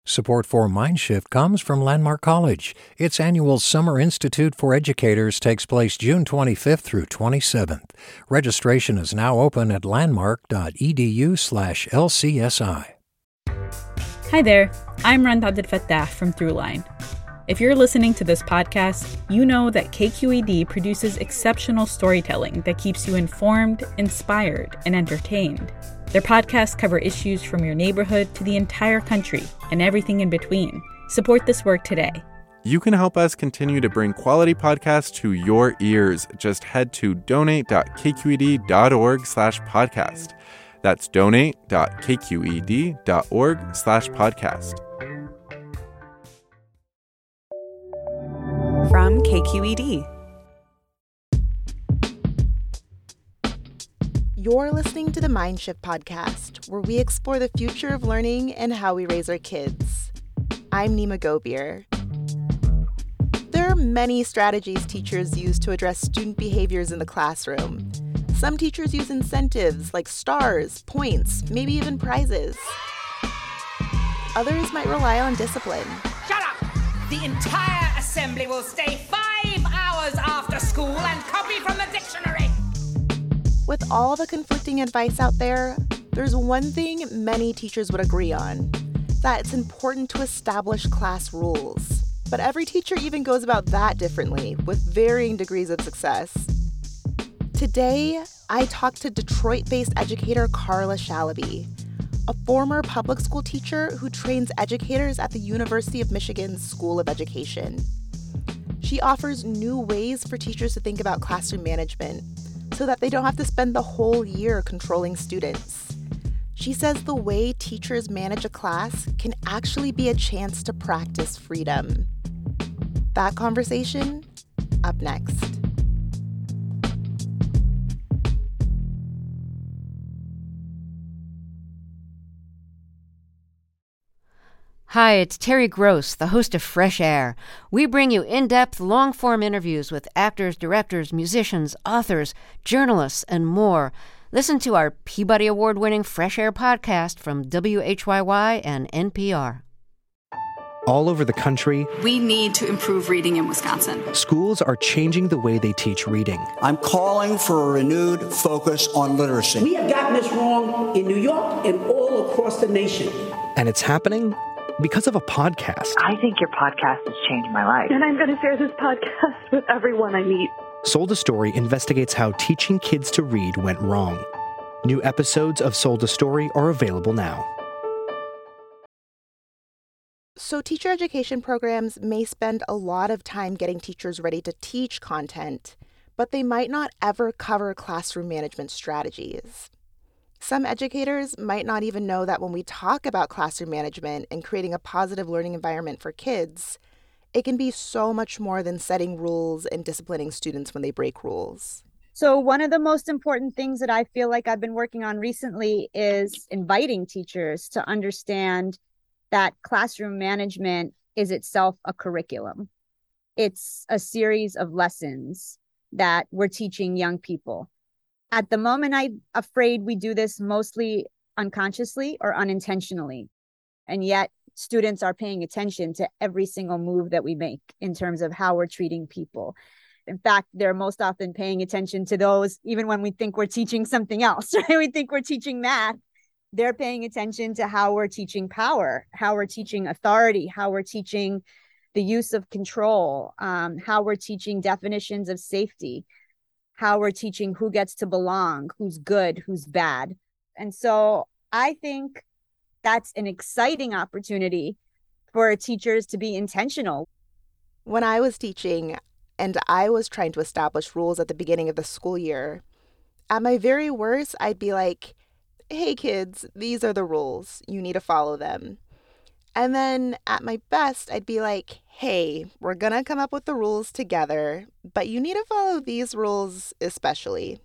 Support for Mindshift comes from Landmark College. Its annual Summer Institute for Educators takes place June 25th through 27th. Registration is now open at landmark.edu/LCSI. Hi there, I'm Randa Abdel Fattah from Throughline. If you're listening to this podcast, you know that KQED produces exceptional storytelling that keeps you informed, inspired, and entertained. Their podcasts cover issues from your neighborhood to the entire country and everything in between. Support this work today. You can help us continue to bring quality podcasts to your ears. Just head to donate.kqed.org/podcast. That's donate.kqed.org/podcast. From KQED. You're listening to the Mindshift podcast, where we explore the future of learning and how we raise our kids. I'm Nima Gobier. There are many strategies teachers use to address student behaviors in the classroom. Some teachers use incentives like stars, points, maybe even prizes. Others might rely on discipline. Shut up! The entire assembly will stay 5 hours after school and copy from the dictionary! With all the conflicting advice out there, there's one thing many teachers would agree on, that it's important to establish class rules. But every teacher even goes about that differently, with varying degrees of success. Today, I talked to Detroit-based educator Carla Shalaby, a former public school teacher who trains educators at the University of Michigan's School of Education. She offers new ways for teachers to think about classroom management, so that they don't have to spend the whole year controlling students. She says the way teachers manage a class can actually be a chance to practice freedom. That conversation, up next. Hi, it's Terry Gross, the host of Fresh Air. We bring you in-depth, long-form interviews with actors, directors, musicians, authors, journalists, and more. Listen to our Peabody Award-winning Fresh Air podcast from WHYY and NPR. All over the country, We need to improve reading in Wisconsin. schools are changing the way they teach reading. I'm calling for a renewed focus on literacy. We have gotten this wrong in New York and all across the nation. And it's happening because of a podcast. I think your podcast has changed my life. And I'm going to share this podcast with everyone I meet. Sold a Story investigates how teaching kids to read went wrong. New episodes of Sold a Story are available now. So teacher education programs may spend a lot of time getting teachers ready to teach content, but they might not ever cover classroom management strategies. Some educators might not even know that when we talk about classroom management and creating a positive learning environment for kids, it can be so much more than setting rules and disciplining students when they break rules. So one of the most important things that I feel like I've been working on recently is inviting teachers to understand that classroom management is itself a curriculum. It's a series of lessons that we're teaching young people. At the moment, I'm afraid we do this mostly unconsciously or unintentionally. And yet students are paying attention to every single move that we make in terms of how we're treating people. In fact, they're most often paying attention to those, even when we think we're teaching something else, right? We think we're teaching math. They're paying attention to how we're teaching power, how we're teaching authority, how we're teaching the use of control, how we're teaching definitions of safety, how we're teaching who gets to belong, who's good, who's bad. And so I think that's an exciting opportunity for teachers to be intentional. When I was teaching and I was trying to establish rules at the beginning of the school year, at my very worst, I'd be like, hey kids, these are the rules. You need to follow them. And then at my best, I'd be like, hey, we're going to come up with the rules together, but you need to follow these rules especially.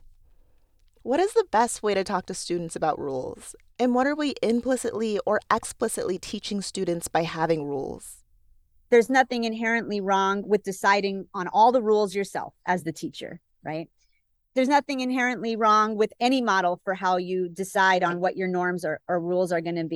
What is the best way to talk to students about rules? And what are we implicitly or explicitly teaching students by having rules? There's nothing inherently wrong with deciding on all the rules yourself as the teacher, right? There's nothing inherently wrong with any model for how you decide on what your norms or rules are going to be.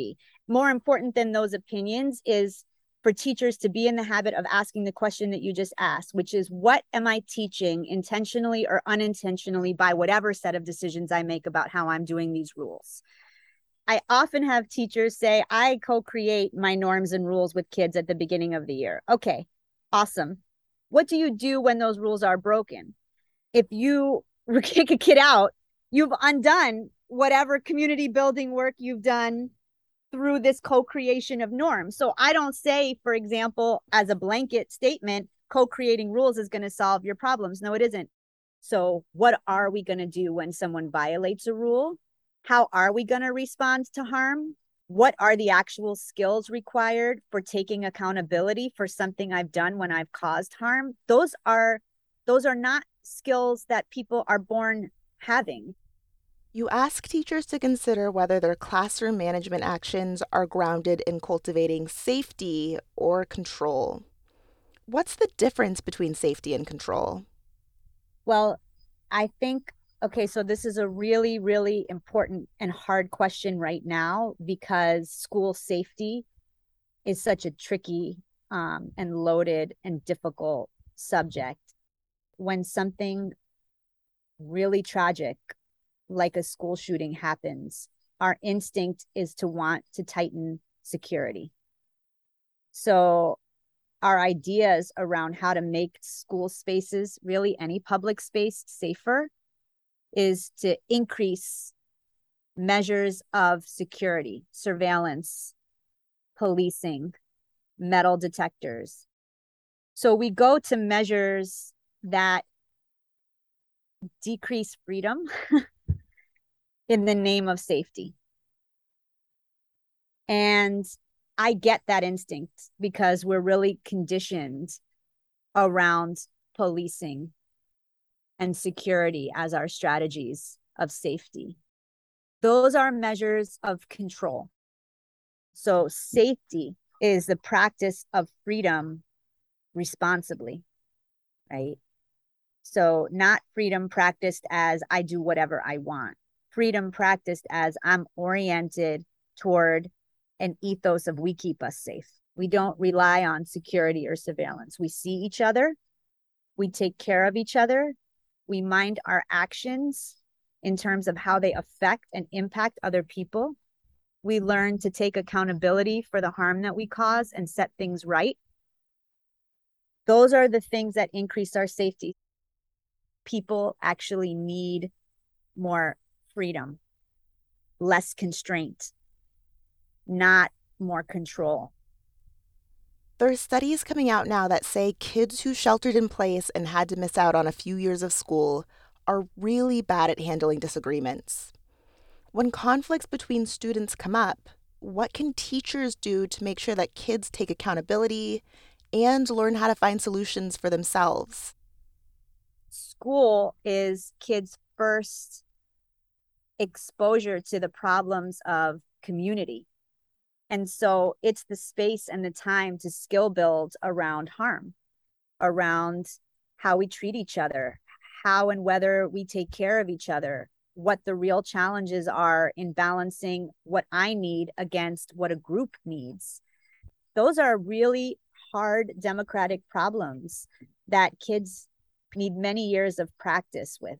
more important than those opinions is for teachers to be in the habit of asking the question that you just asked, which is, what am I teaching intentionally or unintentionally by whatever set of decisions I make about how I'm doing these rules? I often have teachers say, I co-create my norms and rules with kids at the beginning of the year. Okay, awesome. What do you do when those rules are broken? If you kick a kid out, you've undone whatever community building work you've done through this co-creation of norms. So I don't say, for example, as a blanket statement, co-creating rules is going to solve your problems. No, it isn't. So what are we going to do when someone violates a rule? How are we going to respond to harm? What are the actual skills required for taking accountability for something I've done when I've caused harm? Those are not skills that people are born having. You ask teachers to consider whether their classroom management actions are grounded in cultivating safety or control. What's the difference between safety and control? Well, I think, okay, so this is a really, really important and hard question right now because school safety is such a tricky and loaded and difficult subject. When something really tragic like a school shooting happens, our instinct is to want to tighten security. So our ideas around how to make school spaces, really any public space, safer is to increase measures of security, surveillance, policing, metal detectors. So we go to measures that decrease freedom in the name of safety. And I get that instinct because we're really conditioned around policing and security as our strategies of safety. Those are measures of control. So safety is the practice of freedom responsibly, right? So not freedom practiced as I do whatever I want. Freedom practiced as I'm oriented toward an ethos of we keep us safe. We don't rely on security or surveillance. We see each other. We take care of each other. We mind our actions in terms of how they affect and impact other people. We learn to take accountability for the harm that we cause and set things right. Those are the things that increase our safety. People actually need more freedom, less constraint, not more control. There are studies coming out now that say kids who sheltered in place and had to miss out on a few years of school are really bad at handling disagreements. When conflicts between students come up, what can teachers do to make sure that kids take accountability and learn how to find solutions for themselves? School is kids' first exposure to the problems of community. And so it's the space and the time to skill build around harm, around how we treat each other, how and whether we take care of each other, what the real challenges are in balancing what I need against what a group needs. Those are really hard democratic problems that kids need many years of practice with.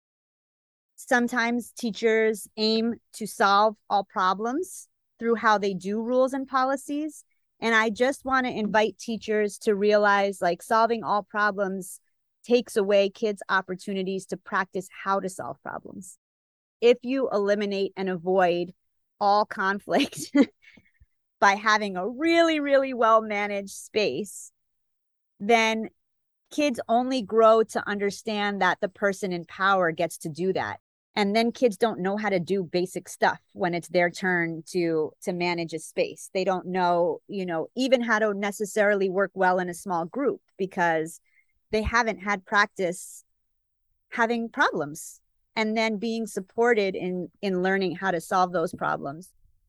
Sometimes teachers aim to solve all problems through how they do rules and policies. And I just want to invite teachers to realize, like, solving all problems takes away kids' opportunities to practice how to solve problems. If you eliminate and avoid all conflict by having a really, really well-managed space, then kids only grow to understand that the person in power gets to do that. And then kids don't know how to do basic stuff when it's their turn to manage a space. They don't know, even how to necessarily work well in a small group because they haven't had practice having problems and then being supported in learning how to solve those problems.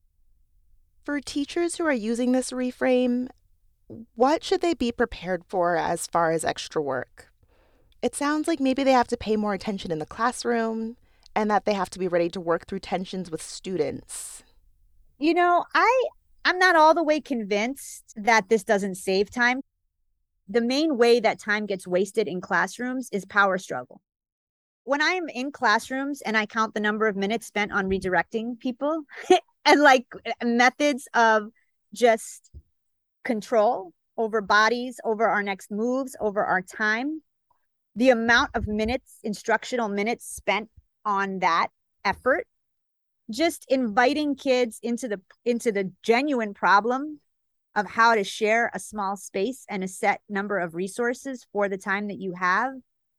For teachers who are using this reframe, what should they be prepared for as far as extra work? It sounds like maybe they have to pay more attention in the classroom and that they have to be ready to work through tensions with students. I'm not all the way convinced that this doesn't save time. The main way that time gets wasted in classrooms is power struggle. When I'm in classrooms and I count the number of minutes spent on redirecting people and like methods of just control over bodies, over our next moves, over our time, the amount of minutes, instructional minutes spent on that effort, just inviting kids into the genuine problem of how to share a small space and a set number of resources for the time that you have.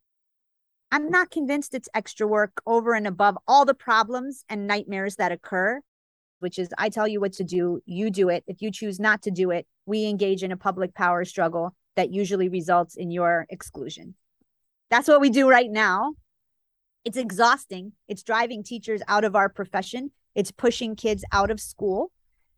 I'm not convinced it's extra work over and above all the problems and nightmares that occur, which is I tell you what to do, you do it. If you choose not to do it, we engage in a public power struggle that usually results in your exclusion. That's what we do right now. It's exhausting. It's driving teachers out of our profession. It's pushing kids out of school.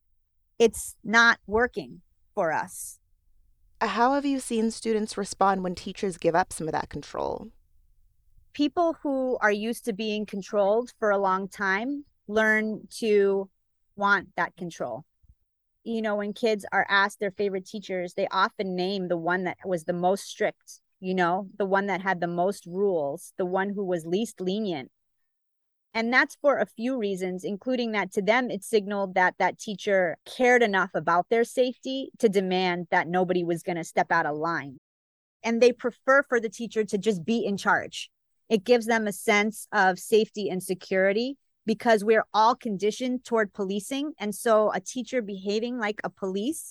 It's not working for us. How have you seen students respond when teachers give up some of that control? People who are used to being controlled for a long time learn to want that control. You know, when kids are asked their favorite teachers, they often name the one that was the most strict, you know, the one that had the most rules, the one who was least lenient. And that's for a few reasons, including that to them, it signaled that that teacher cared enough about their safety to demand that nobody was going to step out of line. And they prefer for the teacher to just be in charge. It gives them a sense of safety and security because we're all conditioned toward policing. And so a teacher behaving like a police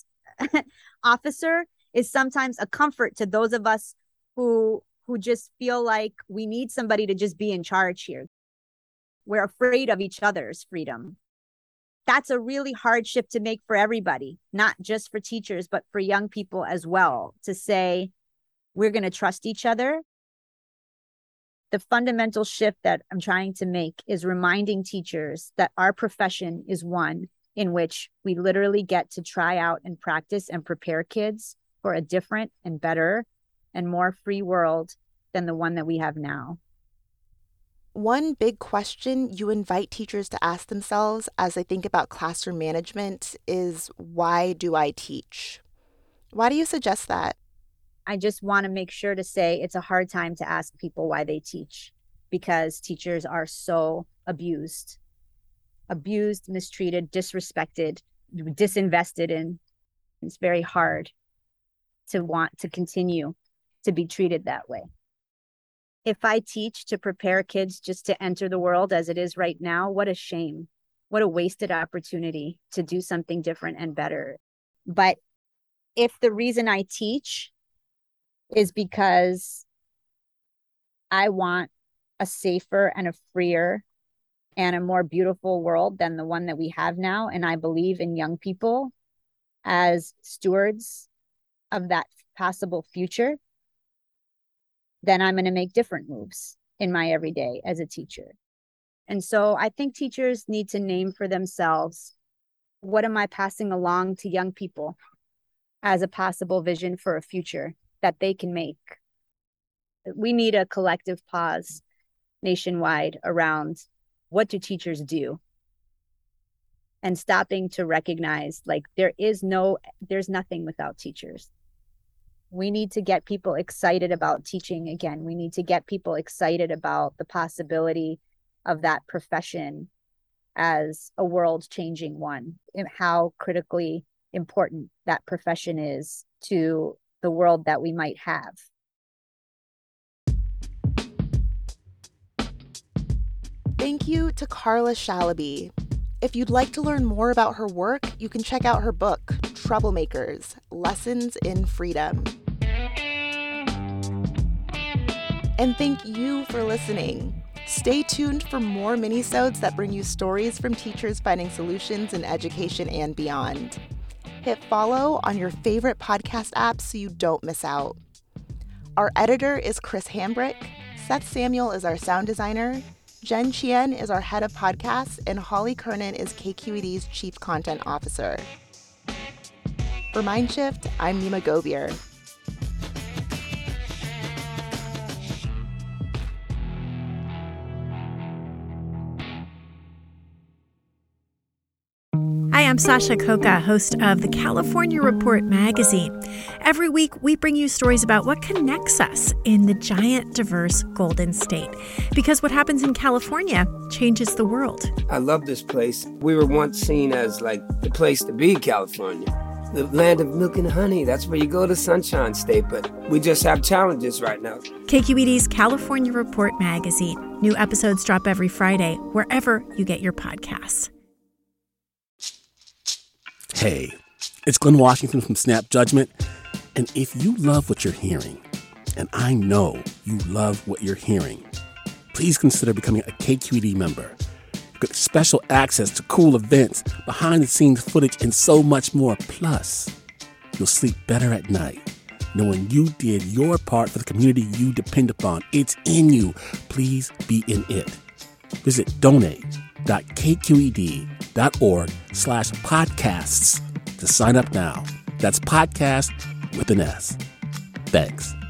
officer is sometimes a comfort to those of us who just feel like we need somebody to just be in charge here. We're afraid of each other's freedom. That's a really hard shift to make for everybody, not just for teachers, but for young people as well, to say, we're going to trust each other. The fundamental shift that I'm trying to make is reminding teachers that our profession is one in which we literally get to try out and practice and prepare kids for a different and better and more free world than the one that we have now. One big question you invite teachers to ask themselves as they think about classroom management is, why do I teach? Why do you suggest that? I just want to make sure to say it's a hard time to ask people why they teach, because teachers are so abused, mistreated, disrespected, disinvested in. It's very hard to want to continue to be treated that way. If I teach to prepare kids just to enter the world as it is right now, what a shame. What a wasted opportunity to do something different and better. But if the reason I teach is because I want a safer and a freer and a more beautiful world than the one that we have now, and I believe in young people as stewards of that possible future, then I'm going to make different moves in my everyday as a teacher. And so I think teachers need to name for themselves, what am I passing along to young people as a possible vision for a future that they can make? We need a collective pause nationwide around, what do teachers do? And stopping to recognize, like, there's nothing without teachers. We need to get people excited about teaching again. We need to get people excited about the possibility of that profession as a world-changing one, and how critically important that profession is to the world that we might have. Thank you to Carla Shalaby. If you'd like to learn more about her work, you can check out her book, Troublemakers: Lessons in Freedom. And thank you for listening. Stay tuned for more minisodes that bring you stories from teachers finding solutions in education and beyond. Hit follow on your favorite podcast app so you don't miss out. Our editor is Chris Hambrick. Seth Samuel is our sound designer. Jen Chien is our head of podcasts, and Holly Kernan is KQED's chief content officer. For Mindshift, I'm Nima Govier. Hi, I'm I'm Sasha Khokha, host of the California Report magazine. Every week, we bring you stories about what connects us in the giant, diverse Golden State. Because what happens in California changes the world. I love this place. We were once seen as like the place to be, California. The land of milk and honey. That's where you go to Sunshine State, but we just have challenges right now. KQED's California Report magazine. New episodes drop every Friday, wherever you get your podcasts. Hey, it's Glenn Washington from Snap Judgment. And if you love what you're hearing, and I know you love what you're hearing, please consider becoming a KQED member. You get special access to cool events, behind-the-scenes footage, and so much more. Plus, you'll sleep better at night knowing you did your part for the community you depend upon. It's in you. Please be in it. Visit donate.kqed.org/podcasts to sign up now. That's podcast with an S. Thanks.